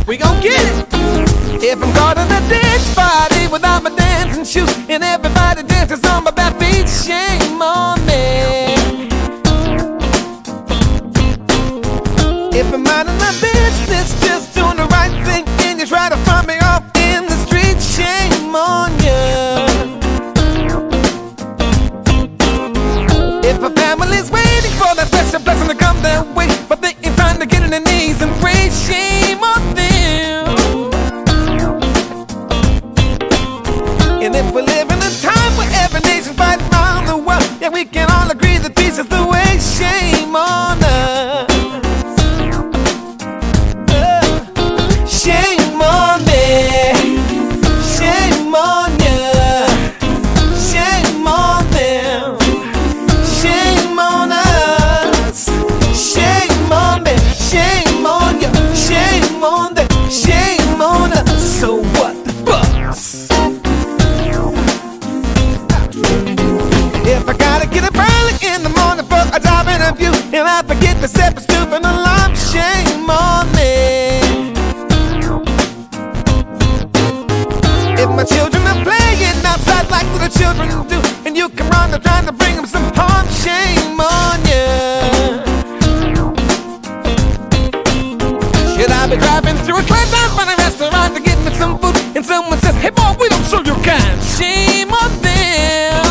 We gon' get it. If I'm caught in a dance party without my dancing shoes and everybody dances on my back feet, shame on me. If I'm minding my business, just doing the right thing, and you try to find me off in the street, shame on you. If a family's waiting for that special blessing to come their way, but they ain't trying to get on their knees and pray, shame on them. And if we live in a time where every nation's fighting around the world, yeah, we can all agree that peace is the way, shame on us. Shame on me, shame on you, shame on them, shame on us. Shame on me, shame on you, shame on them, shame on us. So what the fuss? If I gotta get up early in the morning for a job interview and I forget to set the stupid alarm, shame on me. If my children are playing outside like little children do, and you come round trying to bring them some harm, shame on you. Should I be driving through a closed-down funny restaurant to get me some food, and someone says, hey boy, we don't serve your kind, shame on them.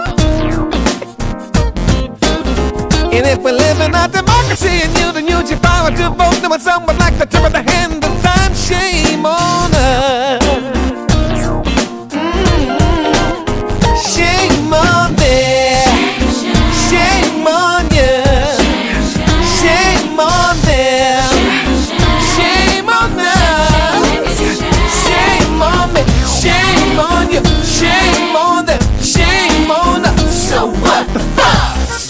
And if we live in our democracy and you then use your power to vote, then when someone like to turn the hand of time, shame on us. Shame on them, shame on you, shame on them, shame on us. Shame on me, shame on you, shame on them, shame on us. So what the fuss?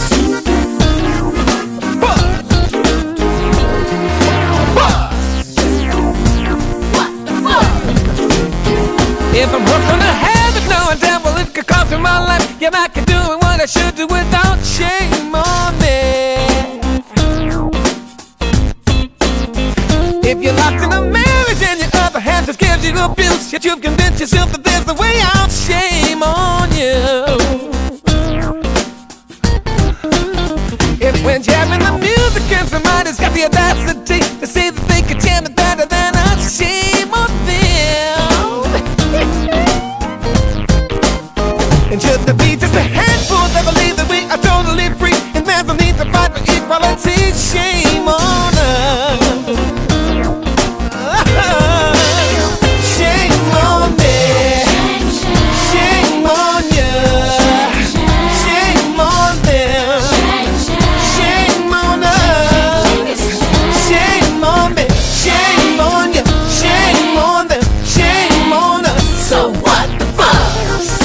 If I'm working to heaven, knowing damn well it could cost me my life, yeah, I can do what I should do without shame on me. If you're locked in a marriage and your other half just gives you abuse, yet you've convinced yourself that there's a way out, shame on you. If when jamming the music and somebody's got the audacity to say that they could jam it better than us, shame on them. And should there be just a handful that believe that we are totally free and there's no need to fight for equality, shame on us. Shame on me, shame on you, shame on them, shame on us. Shame on me, shame on you, shame on them, shame on us. So what the fuss?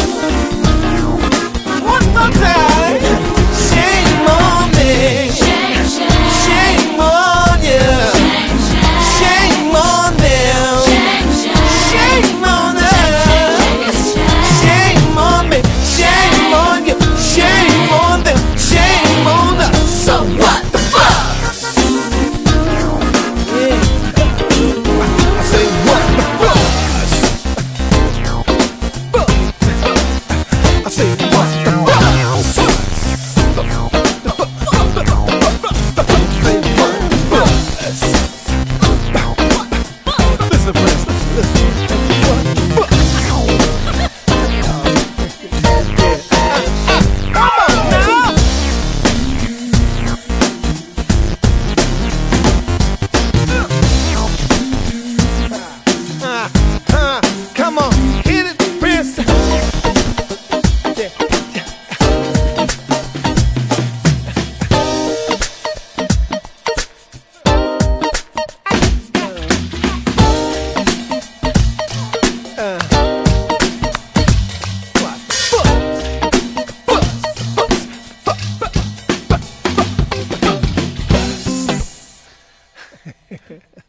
One more time. Shame on me, shame on you, shame on them, shame on us. Shame on me, shame on you, shame on them, shame on us. So what the fuss? Yeah. I say what the fuss? I say what the fuss? Listen, friends, listen. Come on now. Come on, hit it, Prince. Yeah.